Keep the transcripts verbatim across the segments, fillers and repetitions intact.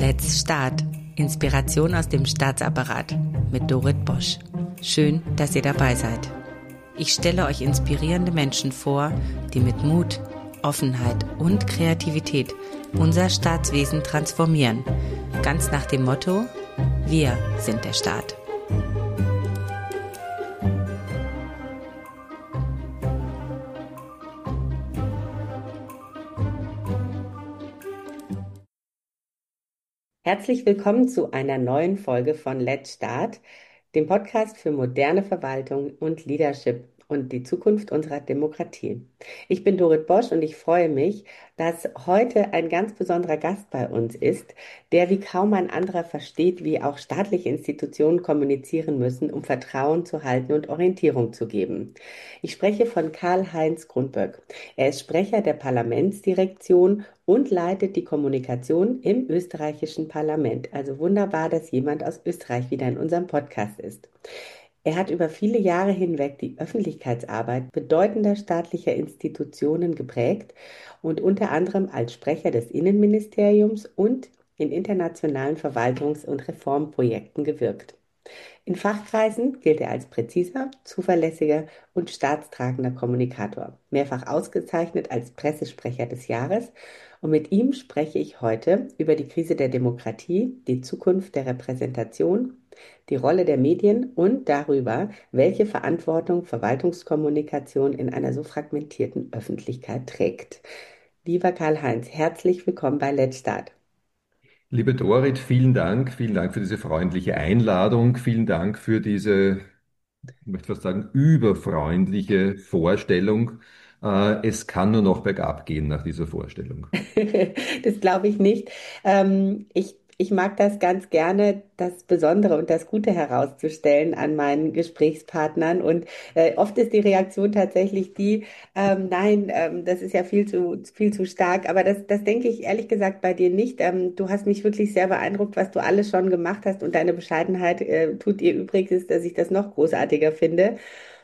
Let's Start. Inspiration aus dem Staatsapparat mit Dorit Bosch. Schön, dass ihr dabei seid. Ich stelle euch inspirierende Menschen vor, die mit Mut, Offenheit und Kreativität unser Staatswesen transformieren. Ganz nach dem Motto: Wir sind der Staat. Herzlich willkommen zu einer neuen Folge von Let's Start, dem Podcast für moderne Verwaltung und Leadership und die Zukunft unserer Demokratie. Ich bin Dorit Bosch und ich freue mich, dass heute ein ganz besonderer Gast bei uns ist, der wie kaum ein anderer versteht, wie auch staatliche Institutionen kommunizieren müssen, um Vertrauen zu halten und Orientierung zu geben. Ich spreche von Karl-Heinz Grundböck. Er ist Sprecher der Parlamentsdirektion und leitet die Kommunikation im österreichischen Parlament. Also wunderbar, dass jemand aus Österreich wieder in unserem Podcast ist. Er hat über viele Jahre hinweg die Öffentlichkeitsarbeit bedeutender staatlicher Institutionen geprägt und unter anderem als Sprecher des Innenministeriums und in internationalen Verwaltungs- und Reformprojekten gewirkt. In Fachkreisen gilt er als präziser, zuverlässiger und staatstragender Kommunikator, mehrfach ausgezeichnet als Pressesprecher des Jahres. Und mit ihm spreche ich heute über die Krise der Demokratie, die Zukunft der Repräsentation, die Rolle der Medien und darüber, welche Verantwortung Verwaltungskommunikation in einer so fragmentierten Öffentlichkeit trägt. Lieber Karl-Heinz, herzlich willkommen bei Let's Start. Liebe Dorit, vielen Dank. Vielen Dank für diese freundliche Einladung. Vielen Dank für diese, ich möchte fast sagen, überfreundliche Vorstellung. Äh, Es kann nur noch bergab gehen nach dieser Vorstellung. Das glaube ich nicht. Ähm, ich, ich mag das ganz gerne, das Besondere und das Gute herauszustellen an meinen Gesprächspartnern. Und äh, oft ist die Reaktion tatsächlich die, ähm, nein, ähm, das ist ja viel zu, viel zu stark. Aber das, das denke ich ehrlich gesagt bei dir nicht. Ähm, du hast mich wirklich sehr beeindruckt, was du alles schon gemacht hast. Und deine Bescheidenheit äh, tut ihr Übriges, dass ich das noch großartiger finde.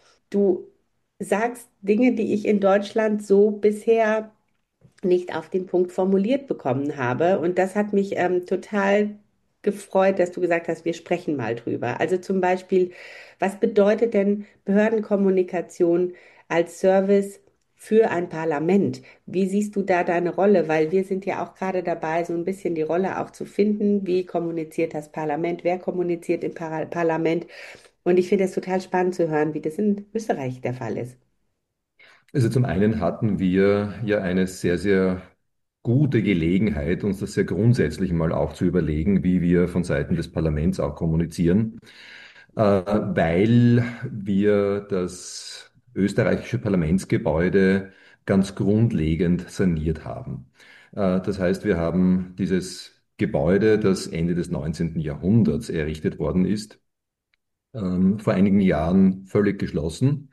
Du sagst Dinge, die ich in Deutschland so bisher nicht auf den Punkt formuliert bekommen habe. Und das hat mich ähm, total gefreut, dass du gesagt hast, wir sprechen mal drüber. Also zum Beispiel, was bedeutet denn Behördenkommunikation als Service für ein Parlament? Wie siehst du da deine Rolle? Weil wir sind ja auch gerade dabei, so ein bisschen die Rolle auch zu finden. Wie kommuniziert das Parlament? Wer kommuniziert im Par Parlament? Und ich finde es total spannend zu hören, wie das in Österreich der Fall ist. Also zum einen hatten wir ja eine sehr, sehr gute Gelegenheit, uns das sehr grundsätzlich mal auch zu überlegen, wie wir von Seiten des Parlaments auch kommunizieren, äh, weil wir das österreichische Parlamentsgebäude ganz grundlegend saniert haben. Äh, das heißt, wir haben dieses Gebäude, das Ende des neunzehnten. Jahrhunderts errichtet worden ist, ähm, vor einigen Jahren völlig geschlossen,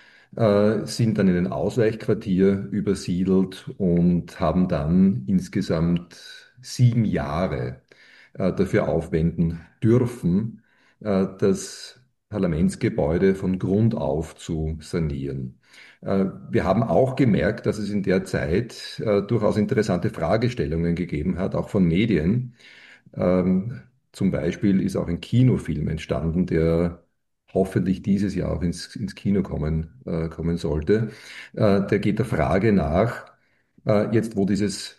äh, sind dann in ein Ausweichquartier übersiedelt und haben dann insgesamt sieben Jahre äh, dafür aufwenden dürfen, äh, das Parlamentsgebäude von Grund auf zu sanieren. Äh, Wir haben auch gemerkt, dass es in der Zeit äh, durchaus interessante Fragestellungen gegeben hat, auch von Medien. Ähm, Zum Beispiel ist auch ein Kinofilm entstanden, der hoffentlich dieses Jahr auch ins, ins Kino kommen, äh, kommen sollte. Äh, der geht der Frage nach, äh, jetzt wo dieses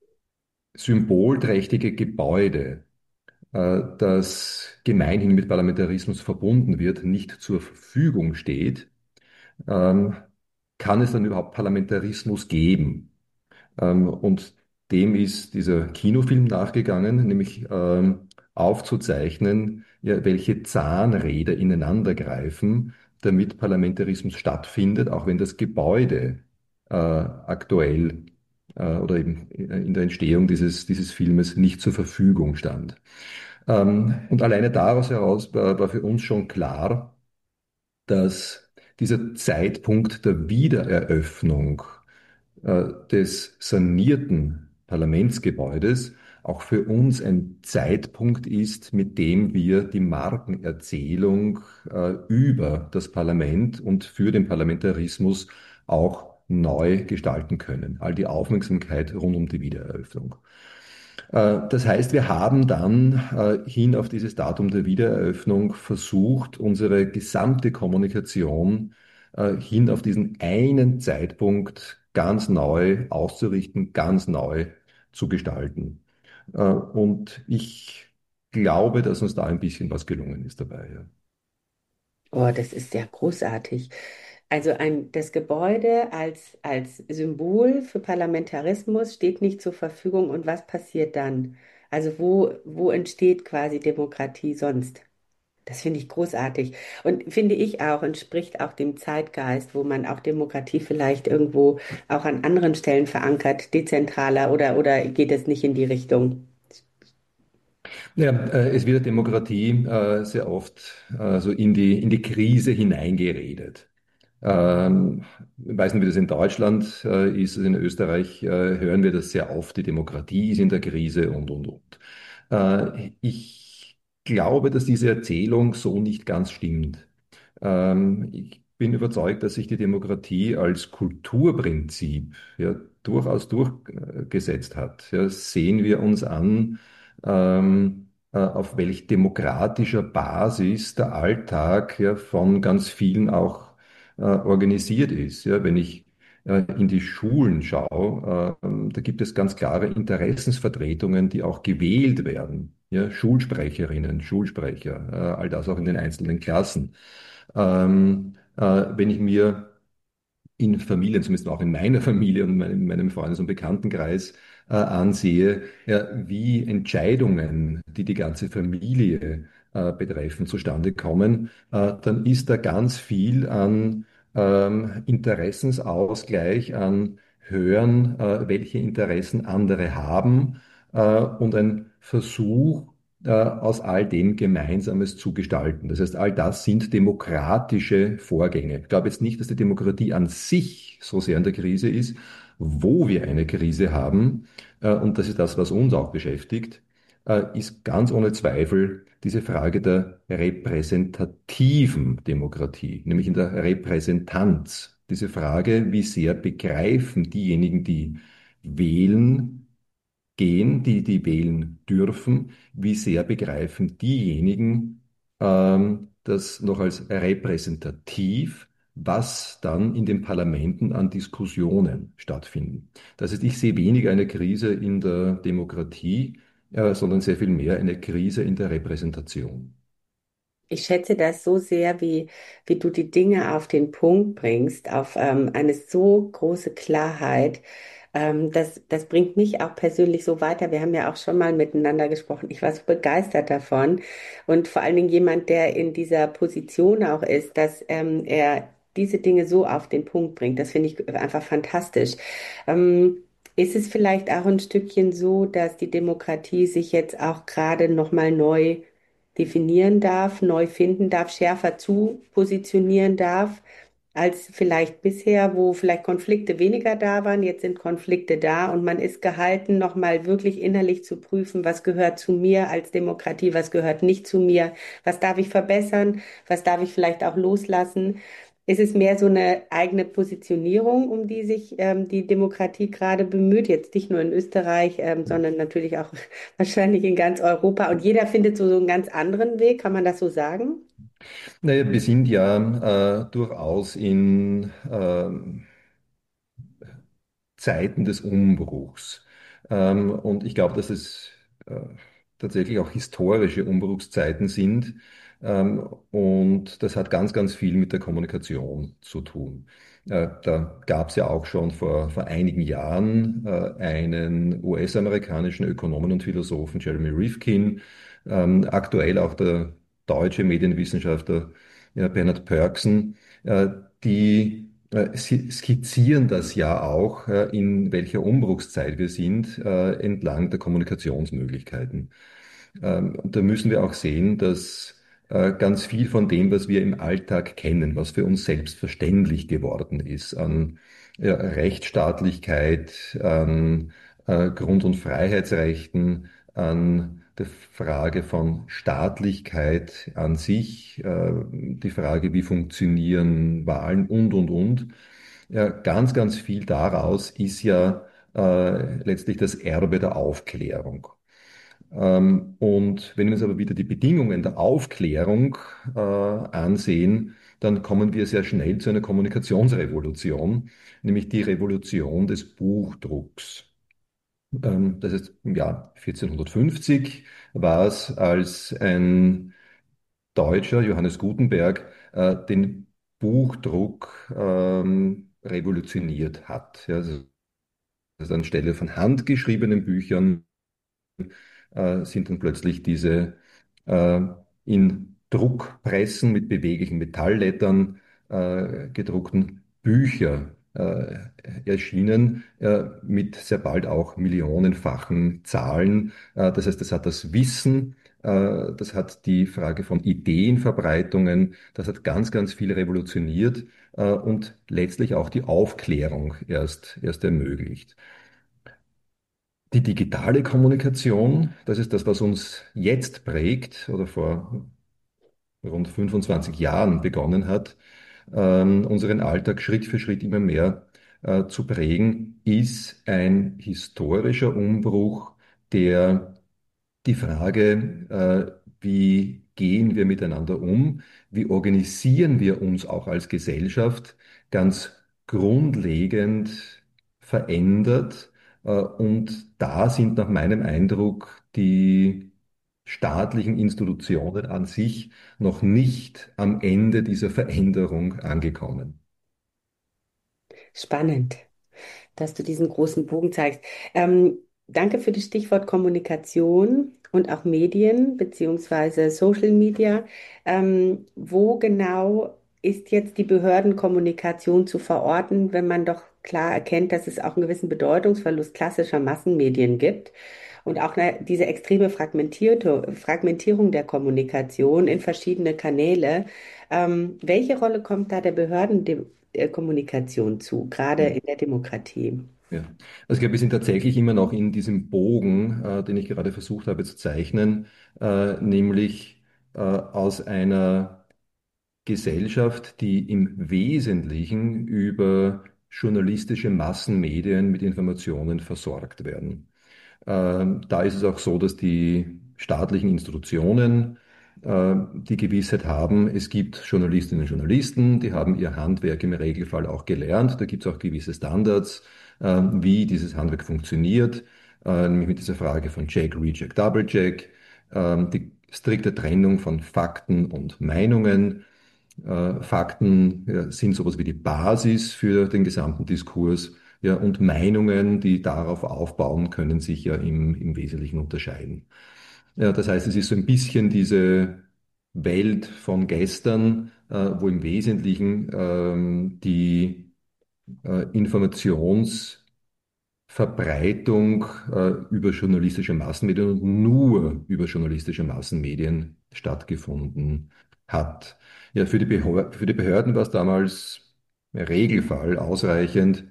symbolträchtige Gebäude, äh, das gemeinhin mit Parlamentarismus verbunden wird, nicht zur Verfügung steht, ähm, kann es dann überhaupt Parlamentarismus geben? Ähm, und dem ist dieser Kinofilm nachgegangen, nämlich ähm, aufzuzeichnen, ja, welche Zahnräder ineinandergreifen, damit Parlamentarismus stattfindet, auch wenn das Gebäude äh, aktuell äh, oder eben in der Entstehung dieses, dieses Filmes nicht zur Verfügung stand. Ähm, und alleine daraus heraus war, war für uns schon klar, dass dieser Zeitpunkt der Wiedereröffnung äh, des sanierten Parlamentsgebäudes auch für uns ein Zeitpunkt ist, mit dem wir die Markenerzählung äh, über das Parlament und für den Parlamentarismus auch neu gestalten können. All die Aufmerksamkeit rund um die Wiedereröffnung. Äh, Das heißt, wir haben dann äh, hin auf dieses Datum der Wiedereröffnung versucht, unsere gesamte Kommunikation äh, hin auf diesen einen Zeitpunkt ganz neu auszurichten, ganz neu zu gestalten. Äh, Und ich glaube, dass uns da ein bisschen was gelungen ist dabei. Ja. Oh, das ist ja großartig. Also ein, das Gebäude als, als Symbol für Parlamentarismus steht nicht zur Verfügung. Und was passiert dann? Also wo, wo entsteht quasi Demokratie sonst? Das finde ich großartig. Und finde ich auch, entspricht auch dem Zeitgeist, wo man auch Demokratie vielleicht irgendwo auch an anderen Stellen verankert, dezentraler oder, oder geht es nicht in die Richtung? Ja, äh, es wird Demokratie äh, sehr oft äh, so in die, in die Krise hineingeredet. Ähm, ich weiß nicht, wie das in Deutschland äh, ist. In Österreich äh, hören wir das sehr oft. Die Demokratie ist in der Krise und, und, und. Äh, ich glaube, dass diese Erzählung so nicht ganz stimmt. Ähm, ich bin überzeugt, dass sich die Demokratie als Kulturprinzip ja, durchaus durchgesetzt hat. Ja, sehen wir uns an, ähm, äh, auf welch demokratischer Basis der Alltag ja, von ganz vielen auch äh, organisiert ist. Ja, wenn ich äh, in die Schulen schaue, äh, da gibt es ganz klare Interessensvertretungen, die auch gewählt werden. Ja, Schulsprecherinnen, Schulsprecher, äh, all das auch in den einzelnen Klassen. Ähm, äh, wenn ich mir in Familien, zumindest auch in meiner Familie und meinem, meinem Freundes- und Bekanntenkreis äh, ansehe, ja, wie Entscheidungen, die die ganze Familie äh, betreffen, zustande kommen, äh, dann ist da ganz viel an ähm, Interessensausgleich, an Hören, äh, welche Interessen andere haben äh, und ein Versuch, äh, aus all dem Gemeinsames zu gestalten. Das heißt, all das sind demokratische Vorgänge. Ich glaube jetzt nicht, dass die Demokratie an sich so sehr in der Krise ist, wo wir eine Krise haben, äh, und das ist das, was uns auch beschäftigt, äh, ist ganz ohne Zweifel diese Frage der repräsentativen Demokratie, nämlich in der Repräsentanz. Diese Frage, wie sehr begreifen diejenigen, die wählen, gehen, die die wählen dürfen, wie sehr begreifen diejenigen ähm, das noch als repräsentativ, was dann in den Parlamenten an Diskussionen stattfinden. Das heißt, ich sehe weniger eine Krise in der Demokratie, äh, sondern sehr viel mehr eine Krise in der Repräsentation. Ich schätze das so sehr, wie, wie du die Dinge auf den Punkt bringst, auf ähm, eine so große Klarheit. Ähm, das, das bringt mich auch persönlich so weiter. Wir haben ja auch schon mal miteinander gesprochen. Ich war so begeistert davon. Und vor allen Dingen jemand, der in dieser Position auch ist, dass ähm, er diese Dinge so auf den Punkt bringt. Das finde ich einfach fantastisch. Ähm, ist es vielleicht auch ein Stückchen so, dass die Demokratie sich jetzt auch gerade nochmal neu definieren darf, neu finden darf, schärfer zu positionieren darf, als vielleicht bisher, wo vielleicht Konflikte weniger da waren. Jetzt sind Konflikte da und man ist gehalten, nochmal wirklich innerlich zu prüfen, was gehört zu mir als Demokratie, was gehört nicht zu mir, was darf ich verbessern, was darf ich vielleicht auch loslassen. Ist es mehr so eine eigene Positionierung, um die sich ähm, die Demokratie gerade bemüht, jetzt nicht nur in Österreich, ähm, sondern natürlich auch wahrscheinlich in ganz Europa. Und jeder findet so, so einen ganz anderen Weg, kann man das so sagen? Naja, wir sind ja äh, durchaus in ähm, Zeiten des Umbruchs. Ähm, und ich glaube, dass es äh, tatsächlich auch historische Umbruchszeiten sind. Ähm, und das hat ganz, ganz viel mit der Kommunikation zu tun. Äh, da gab es ja auch schon vor, vor einigen Jahren äh, einen U S-amerikanischen Ökonomen und Philosophen, Jeremy Rifkin, ähm, aktuell auch der deutsche Medienwissenschaftler ja, Bernhard Pörksen, äh, die äh, Sie skizzieren das ja auch, äh, in welcher Umbruchszeit wir sind, äh, entlang der Kommunikationsmöglichkeiten. Ähm, und da müssen wir auch sehen, dass äh, ganz viel von dem, was wir im Alltag kennen, was für uns selbstverständlich geworden ist, an ja, Rechtsstaatlichkeit, an äh, Grund- und Freiheitsrechten, an der Frage von Staatlichkeit an sich, äh, die Frage, wie funktionieren Wahlen und, und, und. Ja, ganz, ganz viel daraus ist ja äh, letztlich das Erbe der Aufklärung. Ähm, und wenn wir uns aber wieder die Bedingungen der Aufklärung äh, ansehen, dann kommen wir sehr schnell zu einer Kommunikationsrevolution, nämlich die Revolution des Buchdrucks. Ähm, das heißt, im Jahr vierzehnhundertfünfzig war es, als ein Deutscher, Johannes Gutenberg, äh, den Buchdruck ähm, revolutioniert hat. Ja, also also anstelle von handgeschriebenen Büchern äh, sind dann plötzlich diese äh, in Druckpressen mit beweglichen Metalllettern äh, gedruckten Bücher äh, erschienen, äh, mit sehr bald auch millionenfachen Zahlen. Äh, das heißt, das hat das Wissen, äh, das hat die Frage von Ideenverbreitungen, das hat ganz, ganz viel revolutioniert äh, und letztlich auch die Aufklärung erst, erst ermöglicht. Die digitale Kommunikation, das ist das, was uns jetzt prägt oder vor rund fünfundzwanzig Jahren begonnen hat, ähm, unseren Alltag Schritt für Schritt immer mehr äh, zu prägen, ist ein historischer Umbruch, der die Frage, äh, wie gehen wir miteinander um, wie organisieren wir uns auch als Gesellschaft, ganz grundlegend verändert. Äh, und da sind nach meinem Eindruck die staatlichen Institutionen an sich noch nicht am Ende dieser Veränderung angekommen. Spannend, dass du diesen großen Bogen zeigst. Ähm, danke für das Stichwort Kommunikation und auch Medien beziehungsweise Social Media. Ähm, wo genau ist jetzt die Behördenkommunikation zu verorten, wenn man doch klar erkennt, dass es auch einen gewissen Bedeutungsverlust klassischer Massenmedien gibt und auch eine, diese extreme Fragmentierte, Fragmentierung der Kommunikation in verschiedene Kanäle. Ähm, welche Rolle kommt da der Behördenkommunikation zu, gerade Ja. in der Demokratie? Ja. Also ich glaube, wir sind tatsächlich immer noch in diesem Bogen, äh, den ich gerade versucht habe zu zeichnen, äh, nämlich äh, aus einer Gesellschaft, die im Wesentlichen über journalistische Massenmedien mit Informationen versorgt werden. Ähm, da ist es auch so, dass die staatlichen Institutionen äh, die Gewissheit haben, es gibt Journalistinnen und Journalisten, die haben ihr Handwerk im Regelfall auch gelernt. Da gibt es auch gewisse Standards, äh, wie dieses Handwerk funktioniert, äh, nämlich mit dieser Frage von Check, Recheck, Double Check, äh, die strikte Trennung von Fakten und Meinungen. Äh, Fakten ja, sind sowas wie die Basis für den gesamten Diskurs. Ja, und Meinungen, die darauf aufbauen, können sich ja im, im Wesentlichen unterscheiden. Ja, das heißt, es ist so ein bisschen diese Welt von gestern, äh, wo im Wesentlichen ähm, die äh, Informations- Verbreitung äh, über journalistische Massenmedien und nur über journalistische Massenmedien stattgefunden hat. Ja, für die Behör für die Behörden war es damals im Regelfall ausreichend,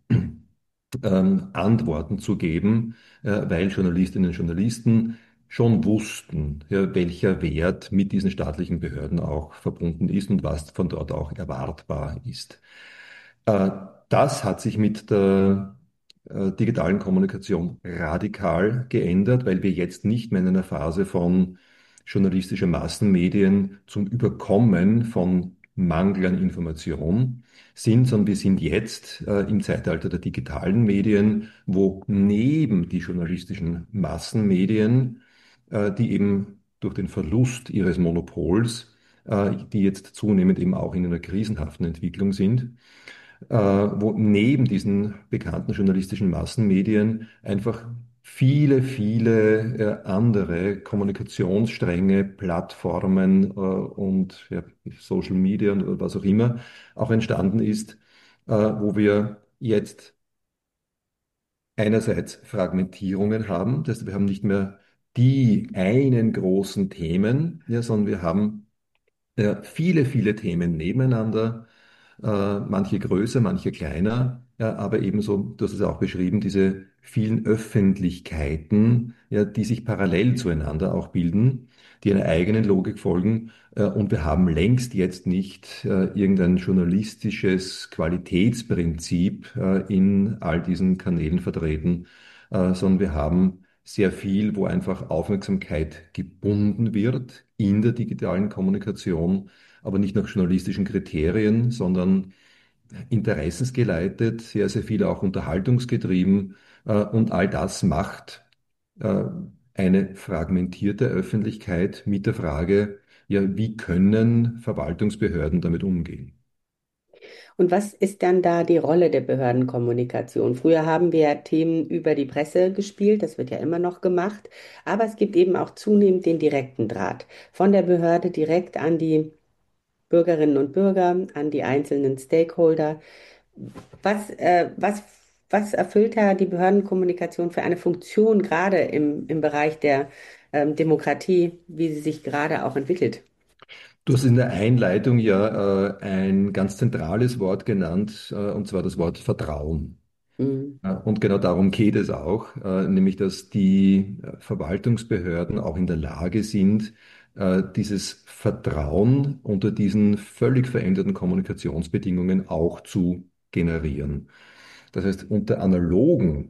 ähm, Antworten zu geben, äh, weil Journalistinnen und Journalisten schon wussten, ja, welcher Wert mit diesen staatlichen Behörden auch verbunden ist und was von dort auch erwartbar ist. Äh, Das hat sich mit der äh, digitalen Kommunikation radikal geändert, weil wir jetzt nicht mehr in einer Phase von journalistischer Massenmedien zum Überkommen von Mangel an Information sind, sondern wir sind jetzt äh, im Zeitalter der digitalen Medien, wo neben die journalistischen Massenmedien, äh, die eben durch den Verlust ihres Monopols, äh, die jetzt zunehmend eben auch in einer krisenhaften Entwicklung sind, äh, wo neben diesen bekannten journalistischen Massenmedien einfach viele, viele äh, andere Kommunikationsstränge, Plattformen äh, und ja, Social Media und was auch immer auch entstanden ist, äh, wo wir jetzt einerseits Fragmentierungen haben, das heißt, wir haben nicht mehr die einen großen Themen, ja, sondern wir haben äh, viele, viele Themen nebeneinander, äh, manche größer, manche kleiner, ja, aber ebenso, du hast es auch beschrieben, diese vielen Öffentlichkeiten, ja, die sich parallel zueinander auch bilden, die einer eigenen Logik folgen. Äh, und wir haben längst jetzt nicht äh, irgendein journalistisches Qualitätsprinzip äh, in all diesen Kanälen vertreten, äh, sondern wir haben sehr viel, wo einfach Aufmerksamkeit gebunden wird in der digitalen Kommunikation, aber nicht nach journalistischen Kriterien, sondern interessensgeleitet, sehr, sehr viel auch unterhaltungsgetrieben. Äh, und all das macht äh, eine fragmentierte Öffentlichkeit mit der Frage, ja, wie können Verwaltungsbehörden damit umgehen? Und was ist dann da die Rolle der Behördenkommunikation? Früher haben wir ja Themen über die Presse gespielt, das wird ja immer noch gemacht, aber es gibt eben auch zunehmend den direkten Draht von der Behörde direkt an die Bürgerinnen und Bürger, an die einzelnen Stakeholder. Was, äh, was, was erfüllt da die Behördenkommunikation für eine Funktion, gerade im, im Bereich der ähm, Demokratie, wie sie sich gerade auch entwickelt? Du hast in der Einleitung ja äh, ein ganz zentrales Wort genannt, äh, und zwar das Wort Vertrauen. Mhm. Ja, und genau darum geht es auch, äh, nämlich dass die äh, Verwaltungsbehörden auch in der Lage sind, äh, dieses Vertrauen unter diesen völlig veränderten Kommunikationsbedingungen auch zu generieren. Das heißt, unter analogen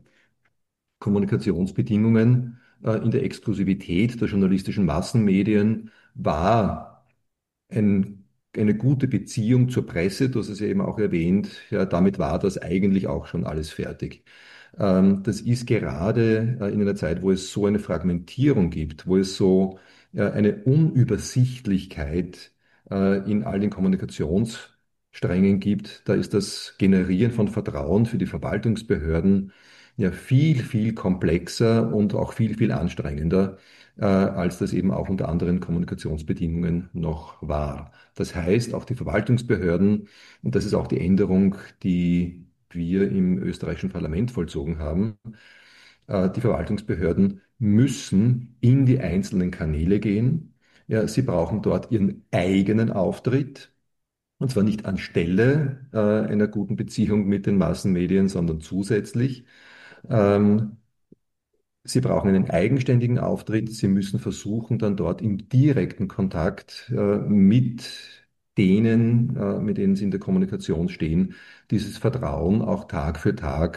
Kommunikationsbedingungen äh, in der Exklusivität der journalistischen Massenmedien war ein, eine gute Beziehung zur Presse, du hast es ja eben auch erwähnt, ja, damit war das eigentlich auch schon alles fertig. Ähm, das ist gerade äh, in einer Zeit, wo es so eine Fragmentierung gibt, wo es so äh, eine Unübersichtlichkeit äh, in all den Kommunikationssträngen gibt, da ist das Generieren von Vertrauen für die Verwaltungsbehörden ja viel, viel komplexer und auch viel, viel anstrengender, äh, als das eben auch unter anderen Kommunikationsbedingungen noch war. Das heißt, auch die Verwaltungsbehörden, und das ist auch die Änderung, die wir im österreichischen Parlament vollzogen haben, äh, die Verwaltungsbehörden müssen in die einzelnen Kanäle gehen. Ja, sie brauchen dort ihren eigenen Auftritt. Und zwar nicht anstelle äh, einer guten Beziehung mit den Massenmedien, sondern zusätzlich. Ähm, Sie brauchen einen eigenständigen Auftritt. Sie müssen versuchen, dann dort im direkten Kontakt äh, mit denen, äh, mit denen Sie in der Kommunikation stehen, dieses Vertrauen auch Tag für Tag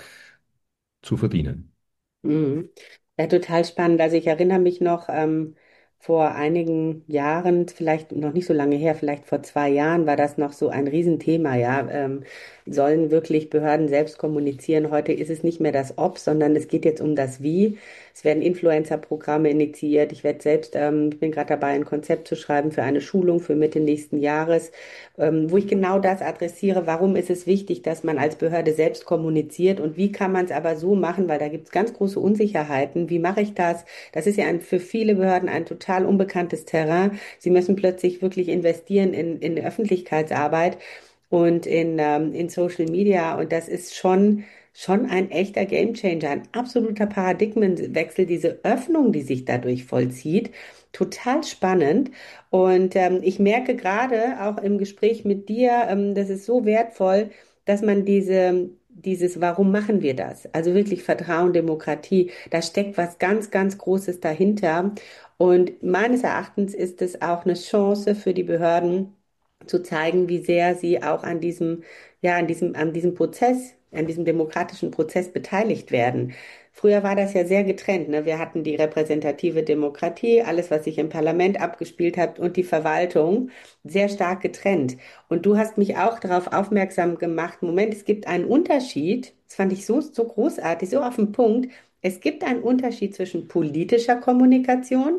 zu verdienen. Mhm. Ja, total spannend. Also ich erinnere mich noch, ähm, vor einigen Jahren, vielleicht noch nicht so lange her, vielleicht vor zwei Jahren, war das noch so ein Riesenthema, ja. Ähm, sollen wirklich Behörden selbst kommunizieren? Heute ist es nicht mehr das Ob, sondern es geht jetzt um das Wie. Es werden Influencer-Programme initiiert. Ich werde selbst, ähm, ich bin gerade dabei, ein Konzept zu schreiben für eine Schulung für Mitte nächsten Jahres, ähm, wo ich genau das adressiere. Warum ist es wichtig, dass man als Behörde selbst kommuniziert und wie kann man es aber so machen, weil da gibt es ganz große Unsicherheiten. Wie mache ich das? Das ist ja ein, für viele Behörden ein total unbekanntes Terrain. Sie müssen plötzlich wirklich investieren in, in Öffentlichkeitsarbeit und in, ähm, in Social Media und das ist schon Schon ein echter Gamechanger, ein absoluter Paradigmenwechsel, diese Öffnung, die sich dadurch vollzieht. Total spannend. Und ähm, ich merke gerade auch im Gespräch mit dir, ähm, das ist so wertvoll, dass man diese, dieses, warum machen wir das? Also wirklich Vertrauen, Demokratie, da steckt was ganz, ganz Großes dahinter. Und meines Erachtens ist es auch eine Chance für die Behörden, zu zeigen, wie sehr sie auch an diesem, ja, an diesem, an diesem Prozess, an diesem demokratischen Prozess beteiligt werden. Früher war das ja sehr getrennt, ne? Wir hatten die repräsentative Demokratie, alles, was sich im Parlament abgespielt hat, und die Verwaltung sehr stark getrennt. Und du hast mich auch darauf aufmerksam gemacht, Moment, es gibt einen Unterschied, das fand ich so, so großartig, so auf den Punkt. Es gibt einen Unterschied zwischen politischer Kommunikation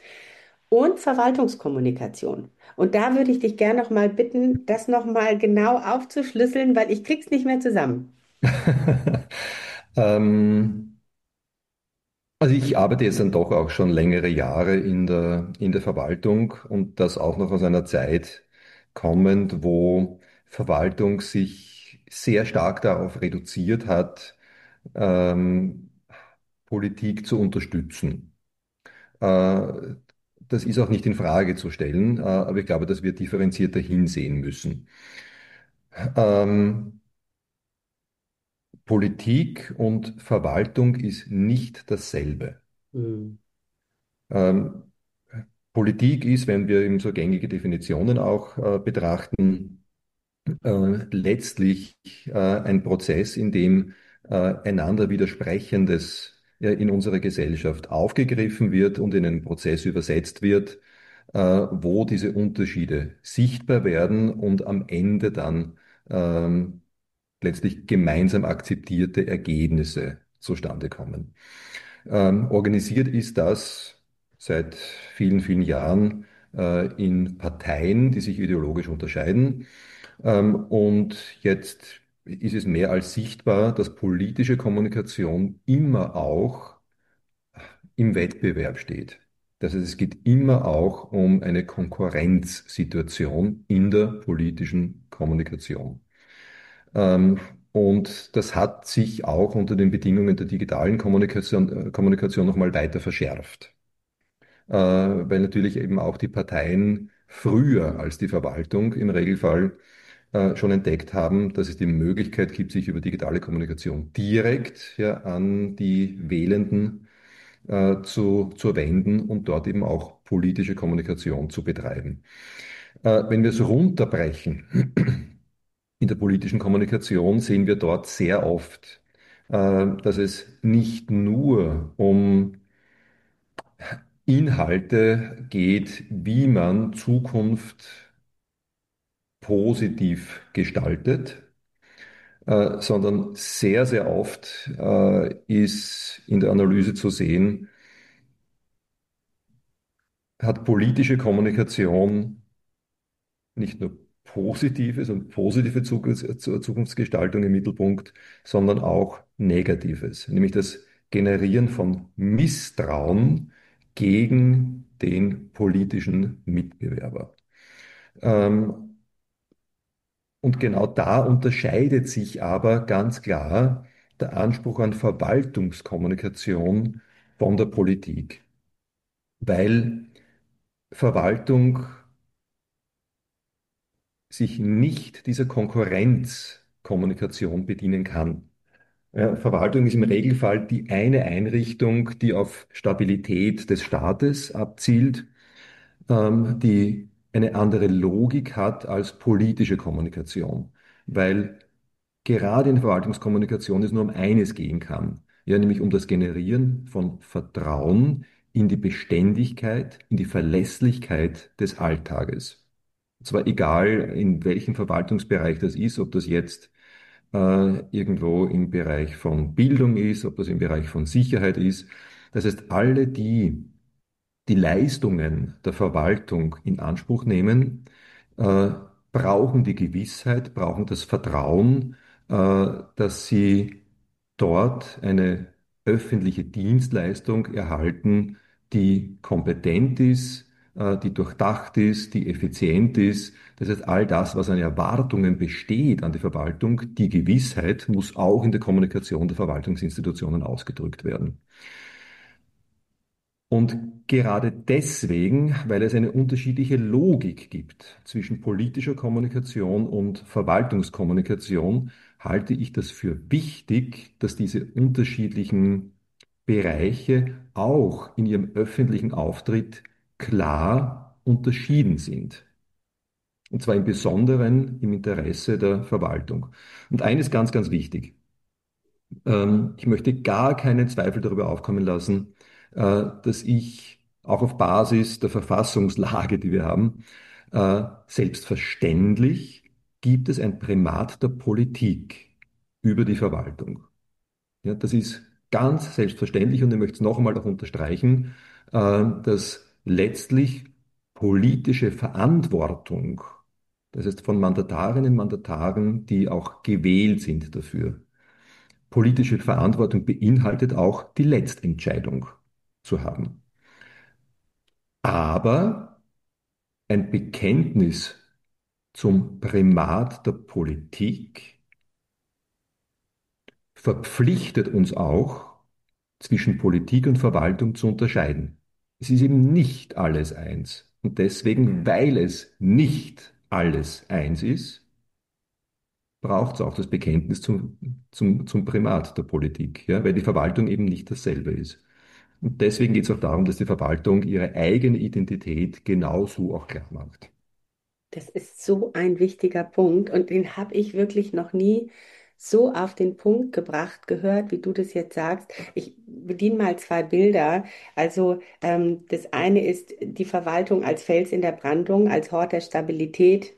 und Verwaltungskommunikation. Und da würde ich dich gerne noch mal bitten, das noch mal genau aufzuschlüsseln, weil ich krieg's nicht mehr zusammen. Ähm, also ich arbeite jetzt dann doch auch schon längere Jahre in der, in der Verwaltung und das auch noch aus einer Zeit kommend, wo Verwaltung sich sehr stark darauf reduziert hat, ähm, Politik zu unterstützen. Äh, Das ist auch nicht in Frage zu stellen, äh, aber ich glaube, dass wir differenzierter hinsehen müssen. Ähm, Politik und Verwaltung ist nicht dasselbe. Hm. Ähm, Politik ist, wenn wir eben so gängige Definitionen auch äh, betrachten, äh, letztlich äh, ein Prozess, in dem äh, einander Widersprechendes äh, in unserer Gesellschaft aufgegriffen wird und in einen Prozess übersetzt wird, äh, wo diese Unterschiede sichtbar werden und am Ende dann ähm, letztlich gemeinsam akzeptierte Ergebnisse zustande kommen. Ähm, organisiert ist das seit vielen, vielen Jahren äh, in Parteien, die sich ideologisch unterscheiden. Ähm, und jetzt ist es mehr als sichtbar, dass politische Kommunikation immer auch im Wettbewerb steht. Das heißt, es geht immer auch um eine Konkurrenzsituation in der politischen Kommunikation. Ähm, und das hat sich auch unter den Bedingungen der digitalen Kommunikation, äh, Kommunikation nochmal weiter verschärft, äh, weil natürlich eben auch die Parteien früher als die Verwaltung im Regelfall äh, schon entdeckt haben, dass es die Möglichkeit gibt, sich über digitale Kommunikation direkt ja, an die Wählenden äh, zu, zu wenden und dort eben auch politische Kommunikation zu betreiben. Äh, wenn wir es runterbrechen, in der politischen Kommunikation sehen wir dort sehr oft, äh, dass es nicht nur um Inhalte geht, wie man Zukunft positiv gestaltet, äh, sondern sehr, sehr oft äh, ist in der Analyse zu sehen, hat politische Kommunikation nicht nur Positives und positive Zukunfts- Zu- Zukunftsgestaltung im Mittelpunkt, sondern auch Negatives, nämlich das Generieren von Misstrauen gegen den politischen Mitbewerber. Ähm, und genau da unterscheidet sich aber ganz klar der Anspruch an Verwaltungskommunikation von der Politik, weil Verwaltung sich nicht dieser Konkurrenzkommunikation bedienen kann. Ja, Verwaltung ist im Regelfall die eine Einrichtung, die auf Stabilität des Staates abzielt, ähm, die eine andere Logik hat als politische Kommunikation, weil gerade in Verwaltungskommunikation es nur um eines gehen kann, ja, nämlich um das Generieren von Vertrauen in die Beständigkeit, in die Verlässlichkeit des Alltages. Und zwar egal, in welchem Verwaltungsbereich das ist, ob das jetzt äh, irgendwo im Bereich von Bildung ist, ob das im Bereich von Sicherheit ist. Das heißt, alle die, die Leistungen der Verwaltung in Anspruch nehmen, äh, brauchen die Gewissheit, brauchen das Vertrauen, äh, dass sie dort eine öffentliche Dienstleistung erhalten, die kompetent ist, äh, die durchdacht ist, die effizient ist. Das heißt, all das, was an Erwartungen besteht an die Verwaltung, die Gewissheit muss auch in der Kommunikation der Verwaltungsinstitutionen ausgedrückt werden. Und gerade deswegen, weil es eine unterschiedliche Logik gibt zwischen politischer Kommunikation und Verwaltungskommunikation, halte ich das für wichtig, dass diese unterschiedlichen Bereiche auch in ihrem öffentlichen Auftritt klar unterschieden sind. Und zwar im Besonderen im Interesse der Verwaltung. Und eines ganz, ganz wichtig. Ähm, ich möchte gar keinen Zweifel darüber aufkommen lassen, äh, dass ich auch auf Basis der Verfassungslage, die wir haben, äh, selbstverständlich gibt es ein Primat der Politik über die Verwaltung. Ja, das ist ganz selbstverständlich und ich möchte es noch einmal auch unterstreichen, äh, dass letztlich politische Verantwortung, das heißt von Mandatarinnen und Mandataren, die auch gewählt sind dafür, politische Verantwortung beinhaltet auch die Letztentscheidung zu haben. Aber ein Bekenntnis zum Primat der Politik verpflichtet uns auch, zwischen Politik und Verwaltung zu unterscheiden. Es ist eben nicht alles eins. Und deswegen, weil es nicht alles eins ist, braucht es auch das Bekenntnis zum, zum, zum Primat der Politik, ja, weil die Verwaltung eben nicht dasselbe ist. Und deswegen geht es auch darum, dass die Verwaltung ihre eigene Identität genauso auch klar macht. Das ist so ein wichtiger Punkt und den habe ich wirklich noch nie so auf den Punkt gebracht gehört, wie du das jetzt sagst. Ich bediene mal zwei Bilder. Also ähm, das eine ist die Verwaltung als Fels in der Brandung, als Hort der Stabilität,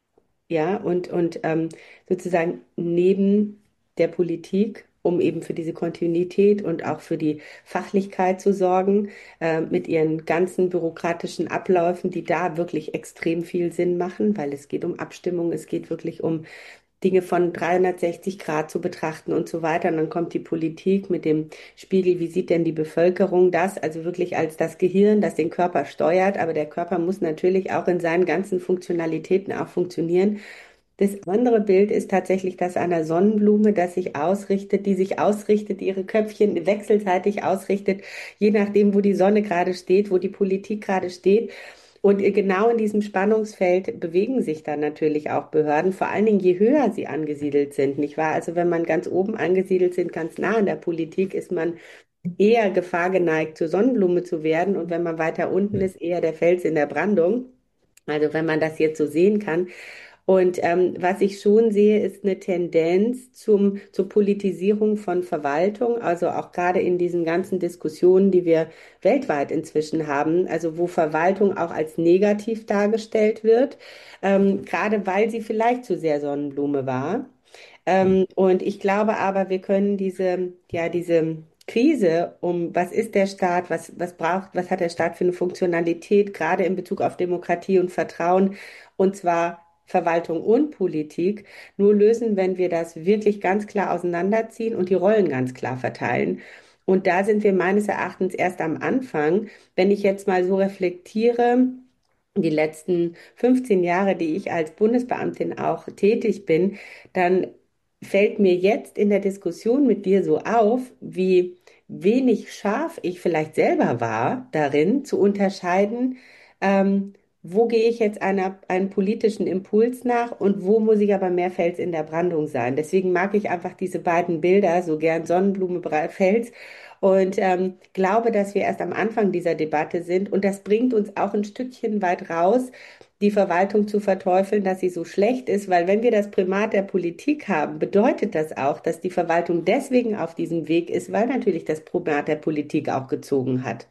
ja, und, und ähm, sozusagen neben der Politik, um eben für diese Kontinuität und auch für die Fachlichkeit zu sorgen, äh, mit ihren ganzen bürokratischen Abläufen, die da wirklich extrem viel Sinn machen, weil es geht um Abstimmung, es geht wirklich um Dinge von dreihundertsechzig Grad zu betrachten und so weiter. Und dann kommt die Politik mit dem Spiegel, wie sieht denn die Bevölkerung das? Also wirklich als das Gehirn, das den Körper steuert. Aber der Körper muss natürlich auch in seinen ganzen Funktionalitäten auch funktionieren. Das andere Bild ist tatsächlich das einer Sonnenblume, das sich ausrichtet, die sich ausrichtet, ihre Köpfchen wechselseitig ausrichtet, je nachdem, wo die Sonne gerade steht, wo die Politik gerade steht. Und genau in diesem Spannungsfeld bewegen sich dann natürlich auch Behörden, vor allen Dingen je höher sie angesiedelt sind, nicht wahr? Also wenn man ganz oben angesiedelt sind, ganz nah an der Politik, ist man eher Gefahr geneigt, zur Sonnenblume zu werden. Und wenn man weiter unten ist, eher der Fels in der Brandung. Also wenn man das jetzt so sehen kann. Und ähm, was ich schon sehe, ist eine Tendenz zum, zur Politisierung von Verwaltung, also auch gerade in diesen ganzen Diskussionen, die wir weltweit inzwischen haben, also wo Verwaltung auch als negativ dargestellt wird, ähm, gerade weil sie vielleicht zu sehr Sonnenblume war. Ähm, und ich glaube aber, wir können diese, ja, diese Krise um, was ist der Staat, was, was braucht, was hat der Staat für eine Funktionalität, gerade in Bezug auf Demokratie und Vertrauen, und zwar Verwaltung und Politik, nur lösen, wenn wir das wirklich ganz klar auseinanderziehen und die Rollen ganz klar verteilen. Und da sind wir meines Erachtens erst am Anfang. Wenn ich jetzt mal so reflektiere, die letzten fünfzehn Jahre, die ich als Bundesbeamtin auch tätig bin, dann fällt mir jetzt in der Diskussion mit dir so auf, wie wenig scharf ich vielleicht selber war darin zu unterscheiden, ähm, wo gehe ich jetzt einer, einem politischen Impuls nach und wo muss ich aber mehr Fels in der Brandung sein. Deswegen mag ich einfach diese beiden Bilder, so gern Sonnenblume, Bra- Fels, und ähm, glaube, dass wir erst am Anfang dieser Debatte sind. Und das bringt uns auch ein Stückchen weit raus, die Verwaltung zu verteufeln, dass sie so schlecht ist, weil wenn wir das Primat der Politik haben, bedeutet das auch, dass die Verwaltung deswegen auf diesem Weg ist, weil natürlich das Primat der Politik auch gezogen hat.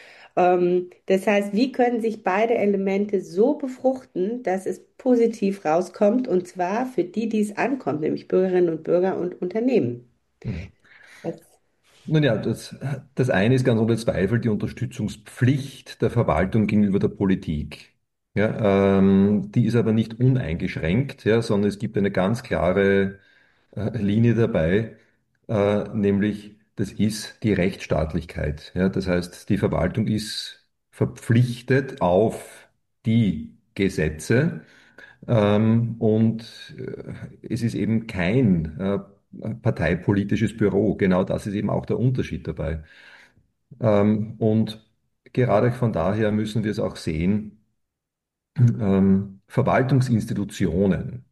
Ähm, das heißt, wie können sich beide Elemente so befruchten, dass es positiv rauskommt, und zwar für die, die es ankommt, nämlich Bürgerinnen und Bürger und Unternehmen. Mhm. Das, Nun ja, das, das eine ist ganz ohne Zweifel die Unterstützungspflicht der Verwaltung gegenüber der Politik. Ja, ähm, die ist aber nicht uneingeschränkt, ja, sondern es gibt eine ganz klare äh, Linie dabei, äh, nämlich das ist die Rechtsstaatlichkeit. Ja, das heißt, die Verwaltung ist verpflichtet auf die Gesetze, ähm, und äh, es ist eben kein äh, parteipolitisches Büro. Genau das ist eben auch der Unterschied dabei. Ähm, und gerade von daher müssen wir es auch sehen, ähm, Verwaltungsinstitutionen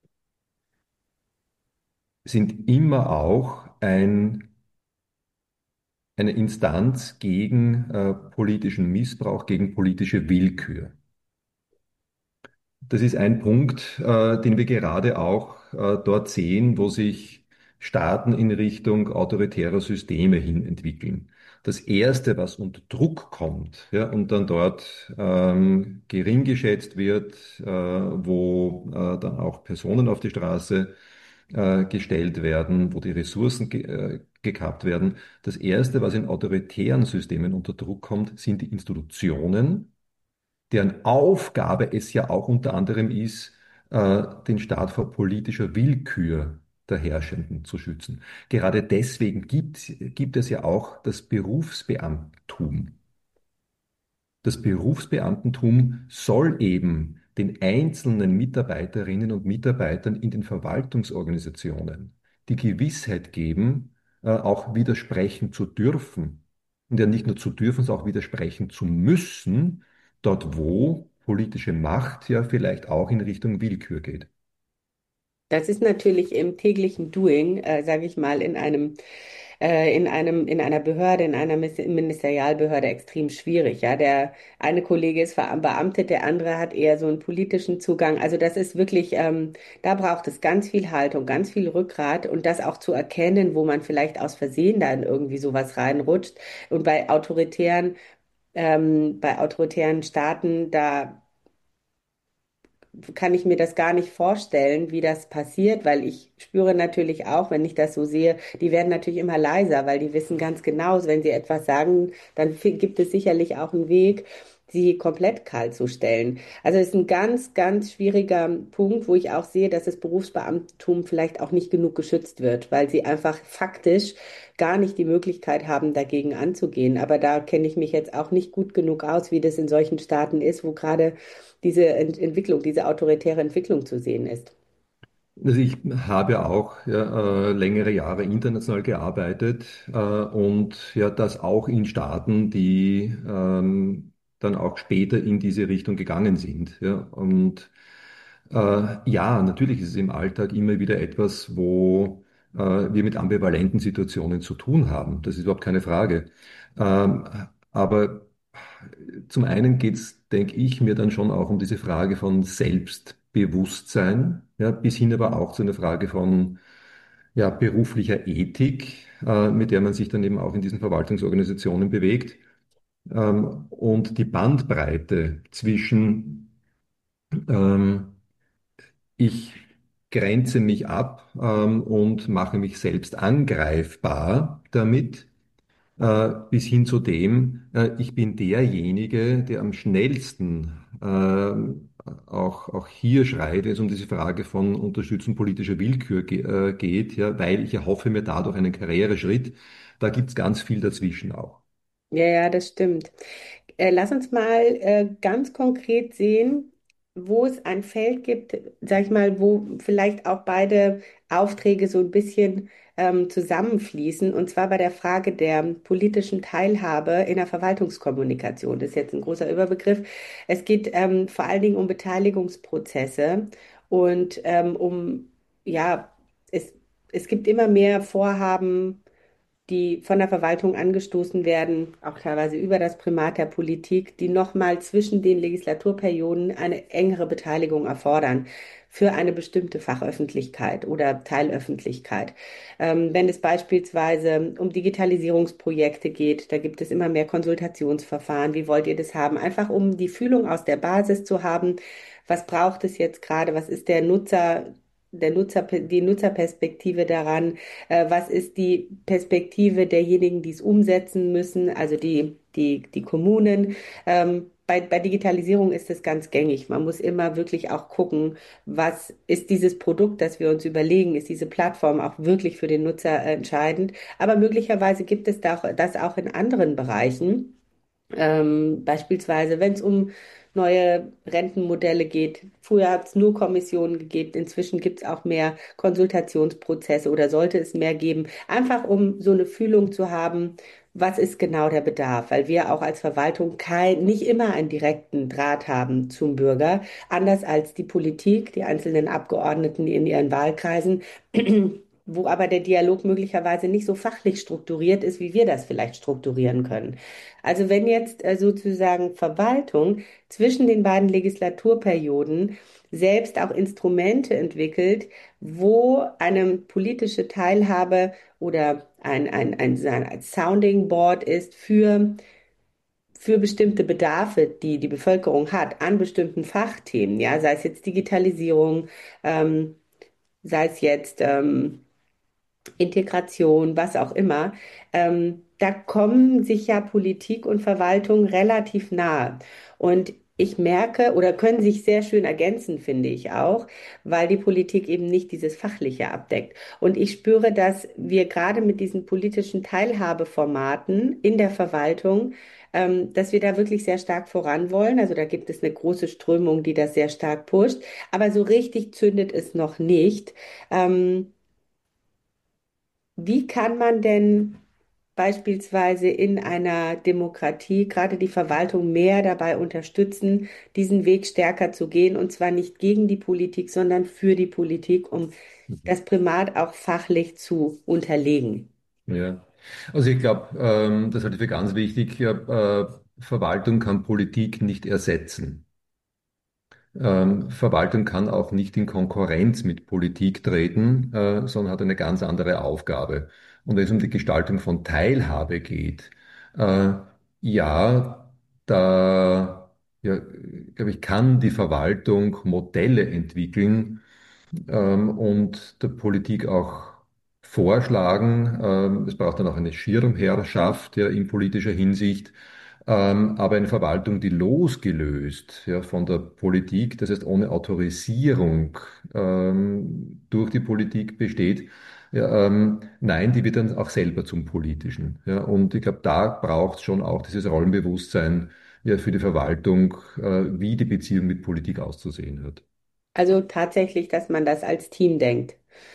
sind immer auch ein, eine Instanz gegen äh, politischen Missbrauch, gegen politische Willkür. Das ist ein Punkt, äh, den wir gerade auch äh, dort sehen, wo sich Staaten in Richtung autoritärer Systeme hin entwickeln. Das Erste, was unter Druck kommt, ja, und dann dort ähm, gering geschätzt wird, äh, wo äh, dann auch Personen auf die Straße äh, gestellt werden, wo die Ressourcen ge äh, gekappt werden. Das Erste, was in autoritären Systemen unter Druck kommt, sind die Institutionen, deren Aufgabe es ja auch unter anderem ist, äh, den Staat vor politischer Willkür der Herrschenden zu schützen. Gerade deswegen gibt, gibt es ja auch das Berufsbeamtentum. Das Berufsbeamtentum soll eben den einzelnen Mitarbeiterinnen und Mitarbeitern in den Verwaltungsorganisationen die Gewissheit geben, äh, auch widersprechen zu dürfen. Und ja nicht nur zu dürfen, sondern auch widersprechen zu müssen, dort wo politische Macht ja vielleicht auch in Richtung Willkür geht. Das ist natürlich im täglichen Doing, äh, sage ich mal, in einem, äh, in einem, in einer Behörde, in einer Mis- Ministerialbehörde extrem schwierig. Ja, der eine Kollege ist verbeamtet, der andere hat eher so einen politischen Zugang. Also das ist wirklich, ähm, da braucht es ganz viel Haltung, ganz viel Rückgrat und das auch zu erkennen, wo man vielleicht aus Versehen dann irgendwie sowas reinrutscht. Und bei autoritären, ähm, bei autoritären Staaten, da kann ich mir das gar nicht vorstellen, wie das passiert, weil ich spüre natürlich auch, wenn ich das so sehe, die werden natürlich immer leiser, weil die wissen ganz genau, wenn sie etwas sagen, dann fi- gibt es sicherlich auch einen Weg, sie komplett kalt zu stellen. Also es ist ein ganz, ganz schwieriger Punkt, wo ich auch sehe, dass das Berufsbeamtentum vielleicht auch nicht genug geschützt wird, weil sie einfach faktisch gar nicht die Möglichkeit haben, dagegen anzugehen. Aber da kenne ich mich jetzt auch nicht gut genug aus, wie das in solchen Staaten ist, wo gerade diese Ent Entwicklung, diese autoritäre Entwicklung zu sehen ist. Also ich habe auch ja, äh, längere Jahre international gearbeitet äh, und ja, das auch in Staaten, die ähm, dann auch später in diese Richtung gegangen sind. Ja. Und äh, ja, natürlich ist es im Alltag immer wieder etwas, wo äh, wir mit ambivalenten Situationen zu tun haben. Das ist überhaupt keine Frage. Ähm, aber zum einen geht es, denke ich, mir dann schon auch um diese Frage von Selbstbewusstsein, ja, bis hin aber auch zu einer Frage von ja, beruflicher Ethik, äh, mit der man sich dann eben auch in diesen Verwaltungsorganisationen bewegt. Ähm, und die Bandbreite zwischen ähm, ich grenze mich ab ähm, und mache mich selbst angreifbar damit, äh, bis hin zu dem, äh, ich bin derjenige, der am schnellsten äh, auch, auch hier schreit, wenn es um diese Frage von Unterstützen politischer Willkür ge äh, geht, ja, weil ich erhoffe mir dadurch einen Karriereschritt. Da gibt es ganz viel dazwischen auch. Ja, ja, das stimmt. Äh, lass uns mal äh, ganz konkret sehen, wo es ein Feld gibt, sag ich mal, wo vielleicht auch beide Aufträge so ein bisschen ähm, zusammenfließen, und zwar bei der Frage der politischen Teilhabe in der Verwaltungskommunikation. Das ist jetzt ein großer Überbegriff. Es geht ähm, vor allen Dingen um Beteiligungsprozesse und ähm, um, ja, es, es gibt immer mehr Vorhaben, die von der Verwaltung angestoßen werden, auch teilweise über das Primat der Politik, die nochmal zwischen den Legislaturperioden eine engere Beteiligung erfordern für eine bestimmte Fachöffentlichkeit oder Teilöffentlichkeit. Ähm, wenn es beispielsweise um Digitalisierungsprojekte geht, da gibt es immer mehr Konsultationsverfahren. Wie wollt ihr das haben? Einfach um die Fühlung aus der Basis zu haben. Was braucht es jetzt gerade? Was ist der Nutzer? Der Nutzer, die Nutzerperspektive daran, äh, was ist die Perspektive derjenigen, die es umsetzen müssen, also die, die, die Kommunen. Ähm, bei, bei Digitalisierung ist es ganz gängig. Man muss immer wirklich auch gucken, was ist dieses Produkt, das wir uns überlegen, ist diese Plattform auch wirklich für den Nutzer äh, entscheidend. Aber möglicherweise gibt es da auch, das auch in anderen Bereichen. Ähm, beispielsweise, wenn es um neue Rentenmodelle geht. Früher hat es nur Kommissionen gegeben, inzwischen gibt es auch mehr Konsultationsprozesse oder sollte es mehr geben, einfach um so eine Fühlung zu haben, was ist genau der Bedarf, weil wir auch als Verwaltung kein, nicht immer einen direkten Draht haben zum Bürger, anders als die Politik, die einzelnen Abgeordneten in ihren Wahlkreisen. Wo aber der Dialog möglicherweise nicht so fachlich strukturiert ist, wie wir das vielleicht strukturieren können. Also wenn jetzt äh, sozusagen Verwaltung zwischen den beiden Legislaturperioden selbst auch Instrumente entwickelt, wo eine politische Teilhabe oder ein, ein, ein, ein Sounding Board ist für, für bestimmte Bedarfe, die die Bevölkerung hat, an bestimmten Fachthemen, ja, sei es jetzt Digitalisierung, ähm, sei es jetzt ähm, Integration, was auch immer, ähm, da kommen sich ja Politik und Verwaltung relativ nahe. Und ich merke oder können sich sehr schön ergänzen, finde ich auch, weil die Politik eben nicht dieses Fachliche abdeckt. Und ich spüre, dass wir gerade mit diesen politischen Teilhabeformaten in der Verwaltung, ähm, dass wir da wirklich sehr stark voran wollen. Also da gibt es eine große Strömung, die das sehr stark pusht. Aber so richtig zündet es noch nicht. Ähm, Wie kann man denn beispielsweise in einer Demokratie gerade die Verwaltung mehr dabei unterstützen, diesen Weg stärker zu gehen, und zwar nicht gegen die Politik, sondern für die Politik, um das Primat auch fachlich zu unterlegen. Ja, also ich glaube, ähm, das halte ich für ganz wichtig. Ja, äh, Verwaltung kann Politik nicht ersetzen. Ähm, Verwaltung kann auch nicht in Konkurrenz mit Politik treten, äh, sondern hat eine ganz andere Aufgabe. Und wenn es um die Gestaltung von Teilhabe geht, äh, ja, da, ja, glaube ich, kann die Verwaltung Modelle entwickeln, ähm, und der Politik auch vorschlagen. Ähm, es braucht dann auch eine Schirmherrschaft, ja, in politischer Hinsicht. Ähm, aber eine Verwaltung, die losgelöst, ja, von der Politik, das heißt ohne Autorisierung, ähm, durch die Politik besteht, ja, ähm, nein, die wird dann auch selber zum Politischen. Ja, und ich glaube, da braucht es schon auch dieses Rollenbewusstsein, ja, für die Verwaltung, äh, wie die Beziehung mit Politik auszusehen hat. Also tatsächlich, dass man das als Team denkt.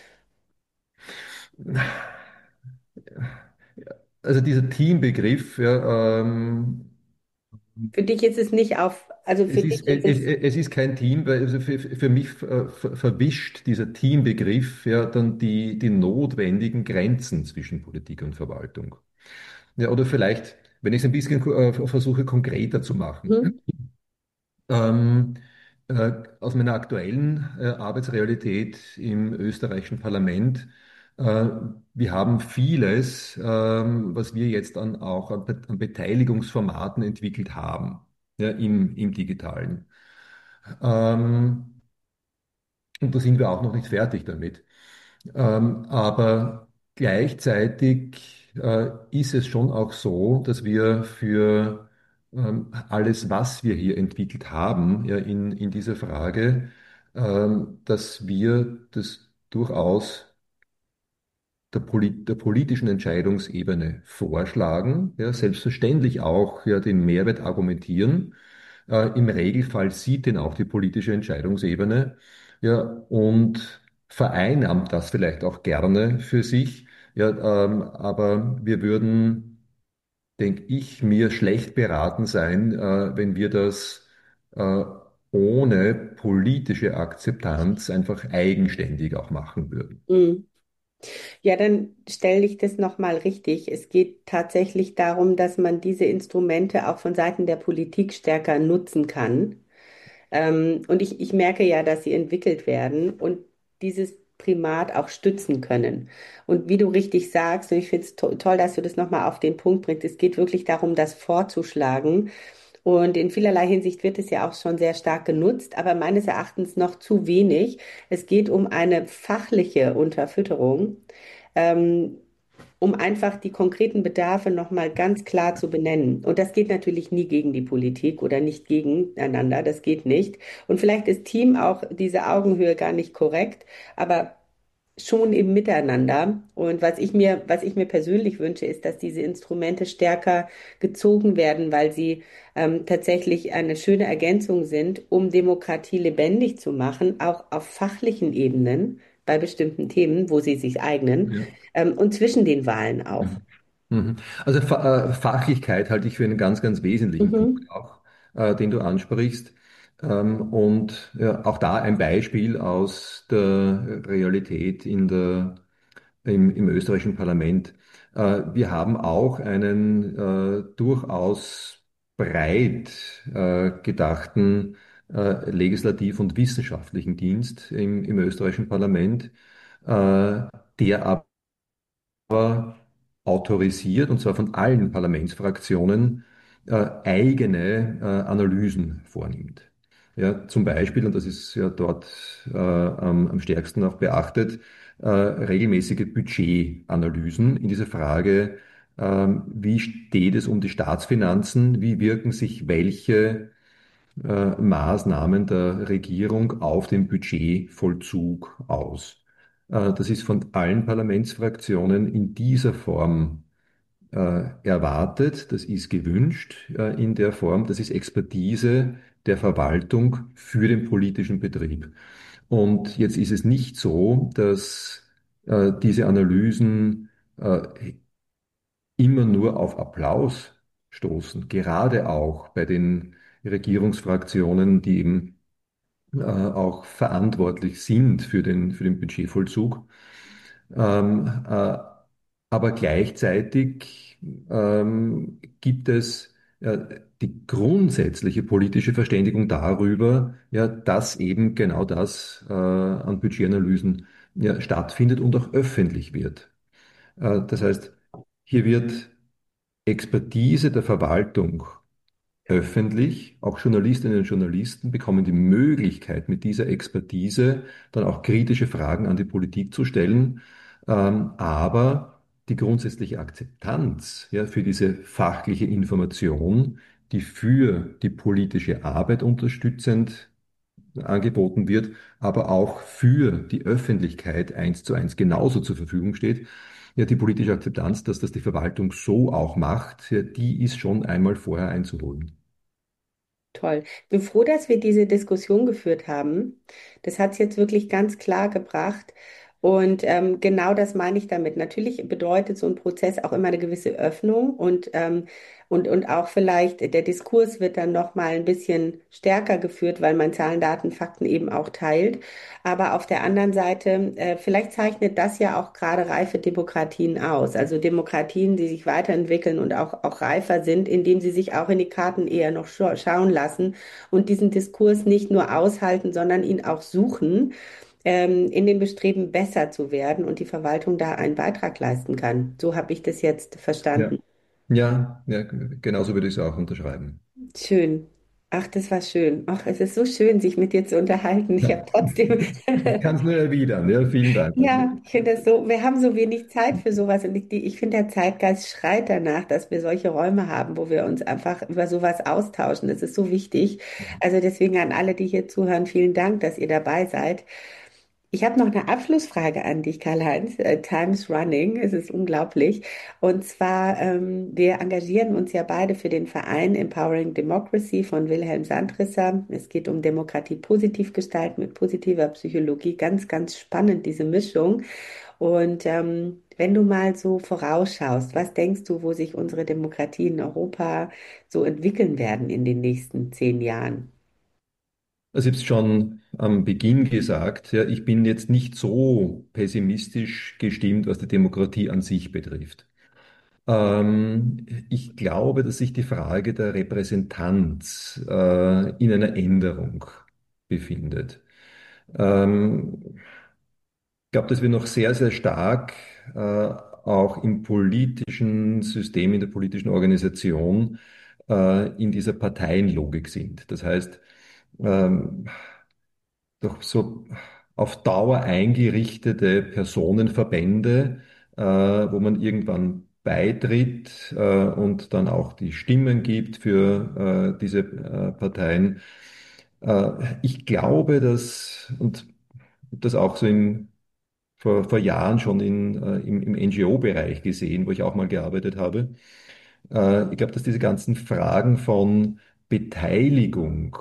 Also dieser Teambegriff, ja, ähm, Für dich ist es nicht auf, also es für dich ist, ist es, es, es ist kein Team, weil also für, für mich äh, ver- verwischt dieser Teambegriff ja dann die, die notwendigen Grenzen zwischen Politik und Verwaltung. Ja, oder vielleicht, wenn ich es ein bisschen äh, versuche konkreter zu machen. mhm, Ähm, äh, Aus meiner aktuellen äh, Arbeitsrealität im österreichischen Parlament. Äh, Wir haben vieles, ähm, was wir jetzt an, auch an, Be- an Beteiligungsformaten entwickelt haben, ja, im, im Digitalen. Ähm, und da sind wir auch noch nicht fertig damit. Ähm, aber gleichzeitig äh, ist es schon auch so, dass wir für ähm, alles, was wir hier entwickelt haben, ja, in, in dieser Frage, ähm, dass wir das durchaus der, Polit der politischen Entscheidungsebene vorschlagen, ja, selbstverständlich auch ja, den Mehrwert argumentieren. Äh, im Regelfall sieht den auch die politische Entscheidungsebene, ja, und vereinnahmt das vielleicht auch gerne für sich. Ja, ähm, aber wir würden, denke ich, mir schlecht beraten sein, äh, wenn wir das äh, ohne politische Akzeptanz einfach eigenständig auch machen würden. mhm. Ja, dann stelle ich das nochmal richtig. Es geht tatsächlich darum, dass man diese Instrumente auch von Seiten der Politik stärker nutzen kann. Ähm, und ich, ich merke ja, dass sie entwickelt werden und dieses Primat auch stützen können. Und wie du richtig sagst, und ich finde es to toll, dass du das nochmal auf den Punkt bringst, es geht wirklich darum, das vorzuschlagen. Und in vielerlei Hinsicht wird es ja auch schon sehr stark genutzt, aber meines Erachtens noch zu wenig. Es geht um eine fachliche Unterfütterung, ähm, um einfach die konkreten Bedarfe nochmal ganz klar zu benennen. Und das geht natürlich nie gegen die Politik oder nicht gegeneinander, das geht nicht. Und vielleicht ist Team auch diese Augenhöhe gar nicht korrekt, aber schon im Miteinander. Und was ich mir, was ich mir persönlich wünsche, ist, dass diese Instrumente stärker gezogen werden, weil sie ähm, tatsächlich eine schöne Ergänzung sind, um Demokratie lebendig zu machen, auch auf fachlichen Ebenen bei bestimmten Themen, wo sie sich eignen, Ja. ähm, und zwischen den Wahlen auch. Mhm. Mhm. Also Fa äh, Fachlichkeit halte ich für einen ganz, ganz wesentlichen Punkt Mhm. auch, äh, den du ansprichst. Ähm, und ja, auch da ein Beispiel aus der Realität in der, im, im österreichischen Parlament. Äh, wir haben auch einen äh, durchaus breit äh, gedachten äh, legislativ- und wissenschaftlichen Dienst im, im österreichischen Parlament, äh, der aber autorisiert, und zwar von allen Parlamentsfraktionen, äh, eigene äh, Analysen vornimmt. Ja, zum Beispiel, und das ist ja dort äh, am, am stärksten auch beachtet, äh, regelmäßige Budgetanalysen in dieser Frage, ähm, wie steht es um die Staatsfinanzen, wie wirken sich welche äh, Maßnahmen der Regierung auf den Budgetvollzug aus. Äh, das ist von allen Parlamentsfraktionen in dieser Form äh, erwartet, das ist gewünscht äh, in der Form, das ist Expertise der Verwaltung für den politischen Betrieb. Und jetzt ist es nicht so, dass äh, diese Analysen äh, immer nur auf Applaus stoßen, gerade auch bei den Regierungsfraktionen, die eben äh, auch verantwortlich sind für den, für den Budgetvollzug. Ähm, äh, aber gleichzeitig ähm, gibt es äh, die grundsätzliche politische Verständigung darüber, ja, dass eben genau das äh, an Budgetanalysen ja, stattfindet und auch öffentlich wird. Äh, das heißt, hier wird Expertise der Verwaltung öffentlich. Auch Journalistinnen und Journalisten bekommen die Möglichkeit, mit dieser Expertise dann auch kritische Fragen an die Politik zu stellen. Ähm, aber die grundsätzliche Akzeptanz, ja, für diese fachliche Information, die für die politische Arbeit unterstützend angeboten wird, aber auch für die Öffentlichkeit eins zu eins genauso zur Verfügung steht. Ja, die politische Akzeptanz, dass das die Verwaltung so auch macht, ja, die ist schon einmal vorher einzuholen. Toll. Ich bin froh, dass wir diese Diskussion geführt haben. Das hat es jetzt wirklich ganz klar gebracht. Und ähm, genau das meine ich damit. Natürlich bedeutet so ein Prozess auch immer eine gewisse Öffnung und, ähm, und, und auch vielleicht der Diskurs wird dann noch mal ein bisschen stärker geführt, weil man Zahlen, Daten, Fakten eben auch teilt. Aber auf der anderen Seite, äh, vielleicht zeichnet das ja auch gerade reife Demokratien aus. Also Demokratien, die sich weiterentwickeln und auch, auch reifer sind, indem sie sich auch in die Karten eher noch scha schauen lassen und diesen Diskurs nicht nur aushalten, sondern ihn auch suchen, ähm, in dem Bestreben, besser zu werden und die Verwaltung da einen Beitrag leisten kann. So habe ich das jetzt Ja, verstanden. ja, ja, genauso würde ich es auch unterschreiben. Schön. Ach, das war schön. Ach, es ist so schön, sich mit dir zu unterhalten. Ich Ja, habe trotzdem ich kann es nur erwidern. Ja, vielen Dank. Ja, ich finde das so, wir haben so wenig Zeit für sowas und ich, die- ich finde, der Zeitgeist schreit danach, dass wir solche Räume haben, wo wir uns einfach über sowas austauschen. Das ist so wichtig. Also deswegen an alle, die hier zuhören, vielen Dank, dass ihr dabei seid. Ich habe noch eine Abschlussfrage an dich, Karl-Heinz. Äh, Time's running, es ist unglaublich. Und zwar, ähm, wir engagieren uns ja beide für den Verein Empowering Democracy von Wilhelm Sandrisser. Es geht um Demokratie positiv gestalten mit positiver Psychologie. Ganz, ganz spannend, diese Mischung. Und ähm, wenn du mal so vorausschaust, was denkst du, wo sich unsere Demokratien in Europa so entwickeln werden in den nächsten zehn Jahren? Also ich habe es schon am Beginn gesagt, ja, ich bin jetzt nicht so pessimistisch gestimmt, was die Demokratie an sich betrifft. Ähm, ich glaube, dass sich die Frage der Repräsentanz äh, in einer Änderung befindet. Ähm, Ich glaube, dass wir noch sehr, sehr stark äh, auch im politischen System, in der politischen Organisation äh, in dieser Parteienlogik sind. Das heißt, ähm, doch so auf Dauer eingerichtete Personenverbände, äh, wo man irgendwann beitritt äh, und dann auch die Stimmen gibt für äh, diese äh, Parteien. Äh, ich glaube, dass, und das auch so im vor, vor Jahren schon in, äh, im, im N G O-Bereich gesehen, wo ich auch mal gearbeitet habe. Äh, ich glaube, dass diese ganzen Fragen von Beteiligung,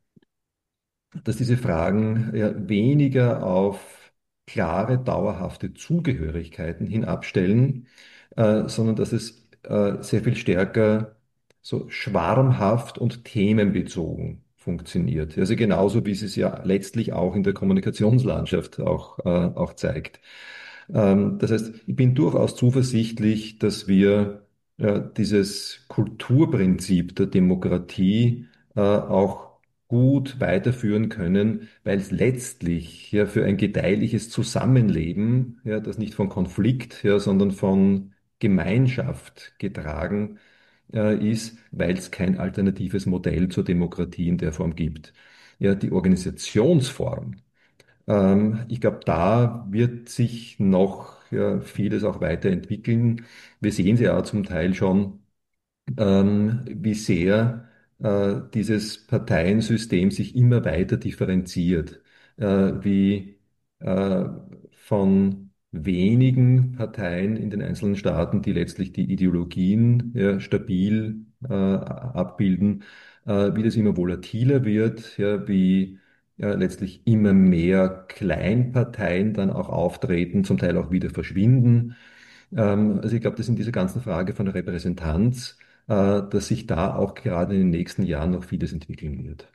dass diese Fragen ja weniger auf klare, dauerhafte Zugehörigkeiten hin abstellen, äh, sondern dass es äh, sehr viel stärker so schwarmhaft und themenbezogen funktioniert. Also genauso wie es es ja letztlich auch in der Kommunikationslandschaft auch, äh, auch zeigt. Ähm, das heißt, ich bin durchaus zuversichtlich, dass wir äh, dieses Kulturprinzip der Demokratie äh, auch gut weiterführen können, weil es letztlich ja für ein gedeihliches Zusammenleben, ja, das nicht von Konflikt, ja, sondern von Gemeinschaft getragen äh, ist, weil es kein alternatives Modell zur Demokratie in der Form gibt. Ja, die Organisationsform, ähm, ich glaube, da wird sich noch ja, vieles auch weiterentwickeln. Wir sehen sie ja zum Teil schon, ähm, wie sehr äh, dieses Parteiensystem sich immer weiter differenziert, äh, wie äh, von wenigen Parteien in den einzelnen Staaten, die letztlich die Ideologien ja, stabil äh, abbilden, äh, wie das immer volatiler wird, ja, wie ja, letztlich immer mehr Kleinparteien dann auch auftreten, zum Teil auch wieder verschwinden. Ähm, also ich glaube, dass in dieser ganzen Frage von der Repräsentanz, äh, dass sich da auch gerade in den nächsten Jahren noch vieles entwickeln wird.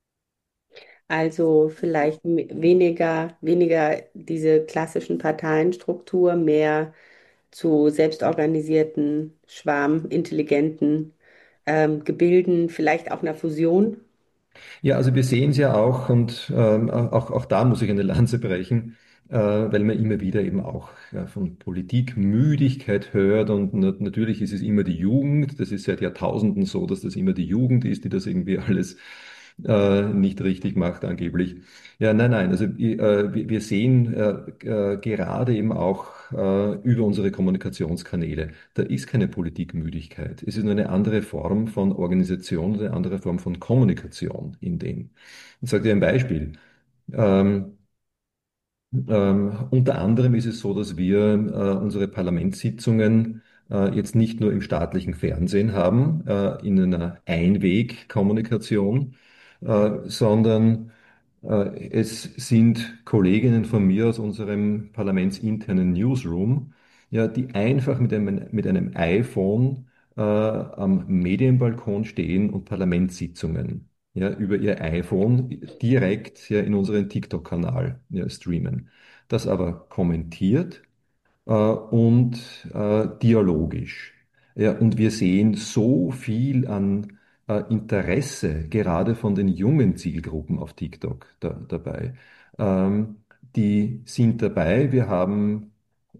Also vielleicht m- weniger, weniger diese klassischen Parteienstruktur, mehr zu selbstorganisierten, schwarmintelligenten ähm, Gebilden, vielleicht auch einer Fusion. Ja, also wir sehen es ja auch und ähm, auch, auch da muss ich eine Lanze brechen, äh, weil man immer wieder eben auch ja, von Politikmüdigkeit hört und na natürlich ist es immer die Jugend, das ist seit Jahrtausenden so, dass das immer die Jugend ist, die das irgendwie alles äh, nicht richtig macht angeblich. Ja, nein, nein, also äh, wir, wir sehen äh, äh, gerade eben auch äh, über unsere Kommunikationskanäle, da ist keine Politikmüdigkeit. Es ist nur eine andere Form von Organisation, eine andere Form von Kommunikation in dem. Ich sage dir ein Beispiel. Ähm, ähm, unter anderem ist es so, dass wir äh, unsere Parlamentssitzungen äh, jetzt nicht nur im staatlichen Fernsehen haben, äh, in einer Einwegkommunikation, äh, sondern äh, es sind Kolleginnen von mir aus unserem parlamentsinternen Newsroom, ja, die einfach mit einem, mit einem iPhone äh, am Medienbalkon stehen und Parlamentssitzungen ja, über ihr iPhone direkt ja, in unseren TikTok-Kanal ja, streamen. Das aber kommentiert äh, und äh, dialogisch. Ja, und wir sehen so viel an äh, Interesse, gerade von den jungen Zielgruppen auf TikTok da, dabei. Ähm, Die sind dabei. Wir haben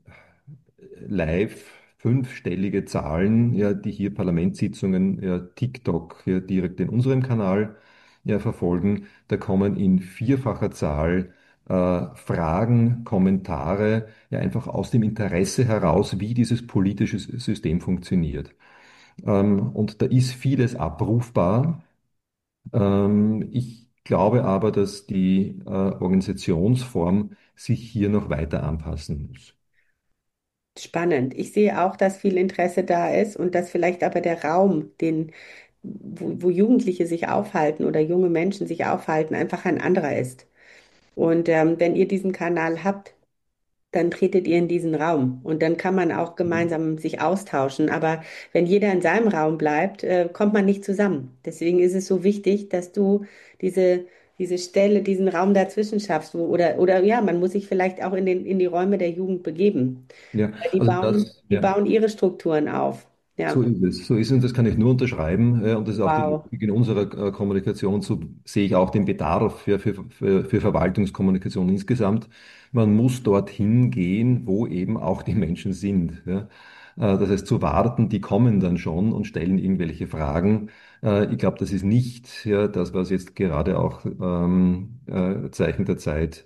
live fünfstellige Zahlen, ja, die hier Parlamentssitzungen, ja, TikTok, ja, direkt in unserem Kanal, ja, verfolgen. Da kommen in vierfacher Zahl äh, Fragen, Kommentare, ja, einfach aus dem Interesse heraus, wie dieses politische System funktioniert. Ähm, und da ist vieles abrufbar. Ähm, ich glaube aber, dass die äh, Organisationsform sich hier noch weiter anpassen muss. Spannend. Ich sehe auch, dass viel Interesse da ist und dass vielleicht aber der Raum, den, wo, wo Jugendliche sich aufhalten oder junge Menschen sich aufhalten, einfach ein anderer ist. Und ähm, wenn ihr diesen Kanal habt, dann tretet ihr in diesen Raum und dann kann man auch gemeinsam sich austauschen. Aber wenn jeder in seinem Raum bleibt, äh, kommt man nicht zusammen. Deswegen ist es so wichtig, dass du diese, diese Stelle, diesen Raum dazwischen schaffst. Wo, oder, oder ja, man muss sich vielleicht auch in den, in die Räume der Jugend begeben. Ja, Weil die also bauen, das, die ja. bauen ihre Strukturen auf. So Ja, ist es. So ist es und das kann ich nur unterschreiben. Ja, und das ist auch die wow. Logik in unserer äh, Kommunikation. So sehe ich auch den Bedarf für, für, für, für Verwaltungskommunikation insgesamt. Man muss dorthin gehen, wo eben auch die Menschen sind. Ja. Äh, Das heißt, zu warten, die kommen dann schon und stellen irgendwelche Fragen. Äh, Ich glaube, das ist nicht ja, das, was jetzt gerade auch ähm, äh, Zeichen der Zeit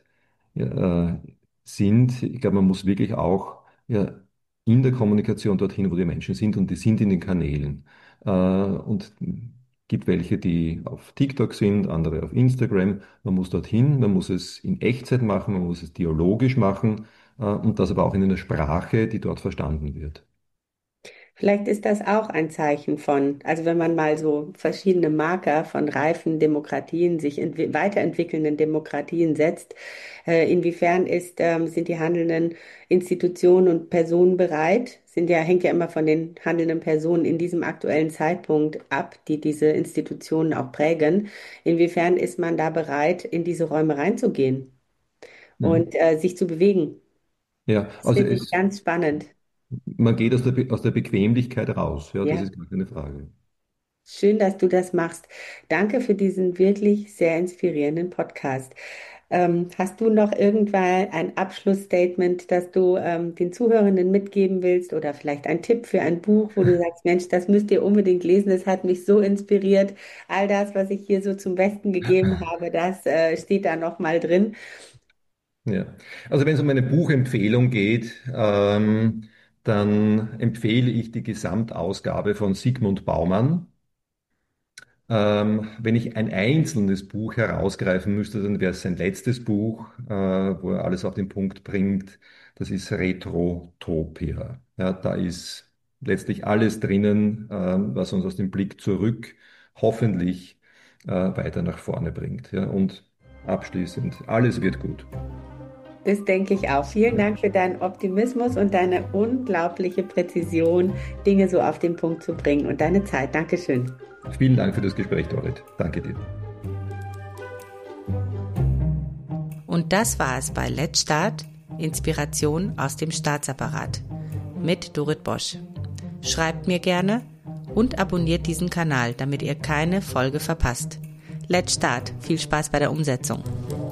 ja, äh, sind. Ich glaube, man muss wirklich auch ja, in der Kommunikation dorthin, wo die Menschen sind und die sind in den Kanälen. Äh, und gibt welche, die auf TikTok sind, andere auf Instagram. Man muss dorthin, man muss es in Echtzeit machen, man muss es dialogisch machen äh, und das aber auch in einer Sprache, die dort verstanden wird. Vielleicht ist das auch ein Zeichen von, also wenn man mal so verschiedene Marker von reifen Demokratien, sich entwi- weiterentwickelnden Demokratien setzt, äh, inwiefern ist, ähm, sind die handelnden Institutionen und Personen bereit, sind ja, hängt ja immer von den handelnden Personen in diesem aktuellen Zeitpunkt ab, die diese Institutionen auch prägen. Inwiefern ist man da bereit, in diese Räume reinzugehen Mhm. und äh, sich zu bewegen? Ja, Das also finde ich es, ganz spannend. man geht aus der, Be- aus der Bequemlichkeit raus. Ja, das Ja. ist gar keine Frage. Schön, dass du das machst. Danke für diesen wirklich sehr inspirierenden Podcast. Ähm, hast du noch irgendwann ein Abschlussstatement, das du ähm, den Zuhörenden mitgeben willst oder vielleicht ein Tipp für ein Buch, wo du sagst, Mensch, das müsst ihr unbedingt lesen, das hat mich so inspiriert. All das, was ich hier so zum Besten gegeben habe, das äh, steht da noch mal drin. Ja, also wenn es um eine Buchempfehlung geht, ähm, dann empfehle ich die Gesamtausgabe von Zygmunt Baumann. Ähm, wenn ich ein einzelnes Buch herausgreifen müsste, dann wäre es sein letztes Buch, äh, wo er alles auf den Punkt bringt. Das ist Retrotopia. Ja, da ist letztlich alles drinnen, ähm, was uns aus dem Blick zurück hoffentlich äh, weiter nach vorne bringt. Ja, und abschließend, alles wird gut. Das denke ich auch. Vielen Dank für deinen Optimismus und deine unglaubliche Präzision, Dinge so auf den Punkt zu bringen und deine Zeit. Dankeschön. Vielen Dank für das Gespräch, Dorit. Danke dir. Und das war es bei Let's Start, Inspiration aus dem Staatsapparat mit Dorit Bosch. Schreibt mir gerne und abonniert diesen Kanal, damit ihr keine Folge verpasst. Let's Start. Viel Spaß bei der Umsetzung.